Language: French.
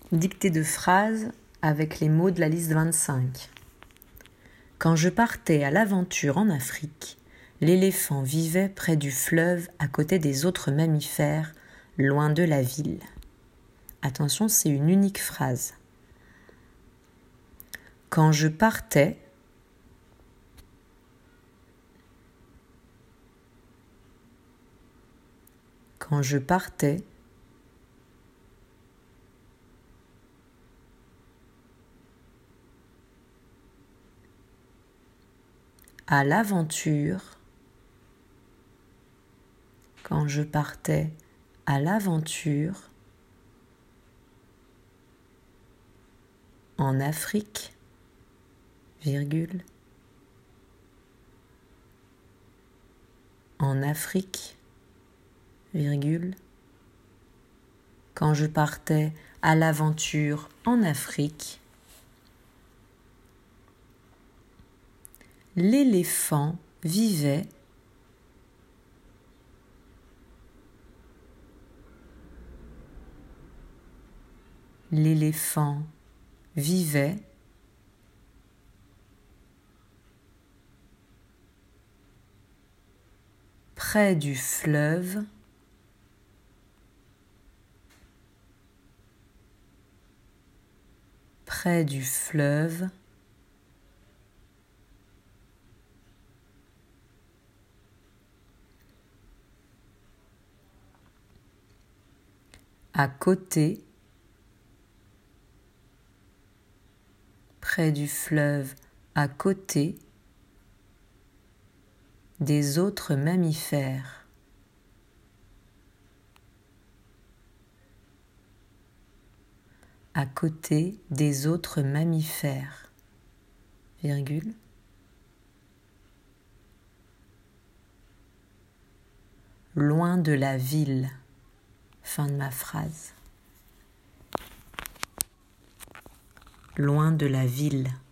Dictée de phrases avec les mots de la liste 25. Quand je partais à l'aventure en Afrique, l'éléphant vivait près du fleuve à côté des autres mammifères, loin de la ville. Attention, c'est une unique phrase. Quand je partais à l'aventure, en Afrique, quand je partais à l'aventure en Afrique, l'éléphant vivait près du fleuve à côté des autres mammifères. Loin de la ville. Fin de ma phrase. Loin de la ville.